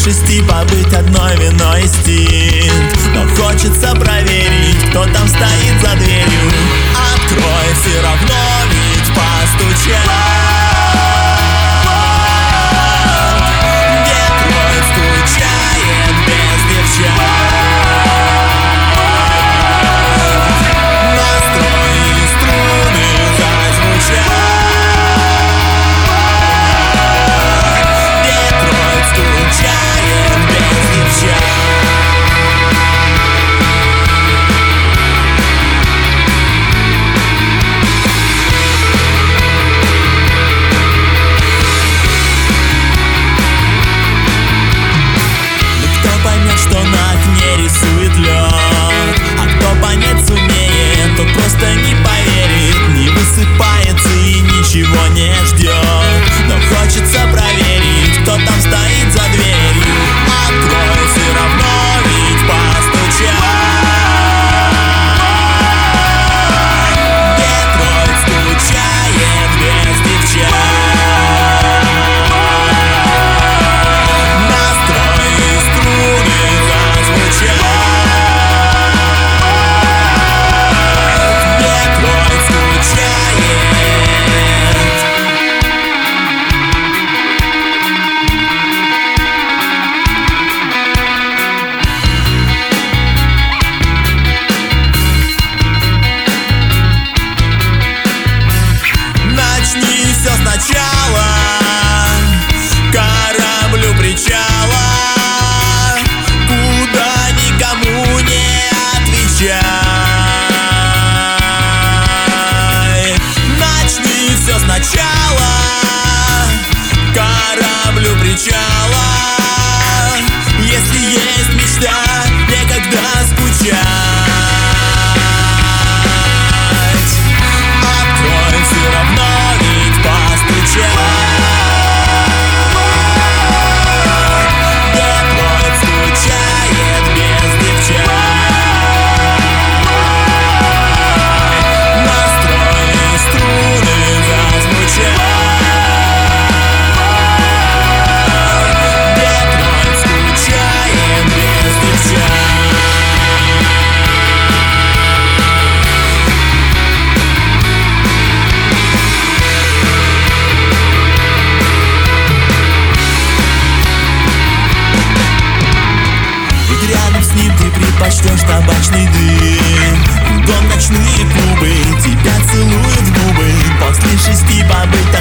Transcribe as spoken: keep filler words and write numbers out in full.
шести побыть одной виной инстинкт. Но хочется проверить, кто там стоит за дверью. Открой, все равно ведь постучат. Детройт скучает без девчат. Настрои струны зазвучат. Детройт скучает без девчат. Что на окне рисует лед, а кто понять сумеет, тот просто не поверит. Не высыпается и ничего не ждет, но хочется проверить, кто там стоит за дверью. Открой, все равно ведь постучат. Детройт скучает без девчат. Все сначала, кораблю причала, куда никому не отвечай. Начни все сначала, кораблю причала. Если есть мечта, некогда скучать. Открой, все равно Детройт скучает без девчат. Настрои струны зазвучат. Детройт скучает без девчат. Рядом с ним ты предпочтешь табачный дым. Дом, ночные клубы, тебя целуют в губы. После шести побыть